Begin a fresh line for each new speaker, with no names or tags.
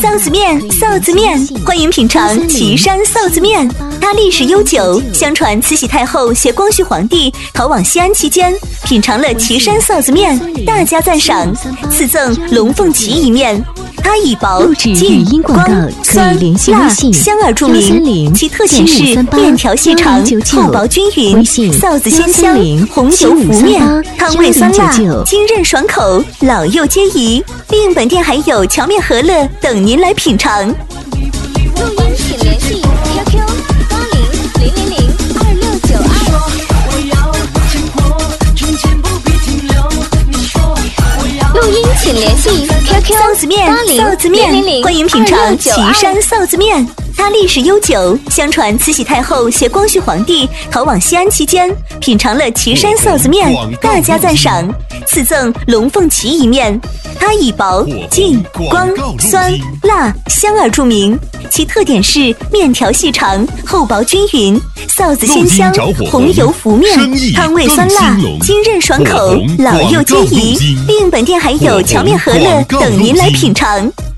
臊子面，臊子面，欢迎品尝岐山臊子面。它历史悠久，相传慈禧太后携光绪皇帝逃往西安期间，品尝了岐山臊子面，大加赞赏，赐赠龙凤旗一面。它以薄、劲、光、酸、辣、香而著名，其特点是面条细长、厚薄均匀，臊子鲜香，红油浮面，汤味酸辣，津韧爽口，老幼皆宜。另本店还有荞面饸饹等您来品尝。
录音请联系 QQ8000022692。录音请联系 QQ
臊子面，臊子面，欢迎品尝岐山臊子面。它历史悠久，相传慈禧太后携光绪皇帝逃往西安期间，品尝了岐山臊子面，大加赞赏，赐赠龙凤旗一面。它以薄、劲、光、酸、辣、香而著名，其特点是面条细长、厚薄均匀，臊子鲜香，红油浮面，汤味酸辣，津韧爽口，老幼皆宜。另本店还有荞面饸饹等您来品尝。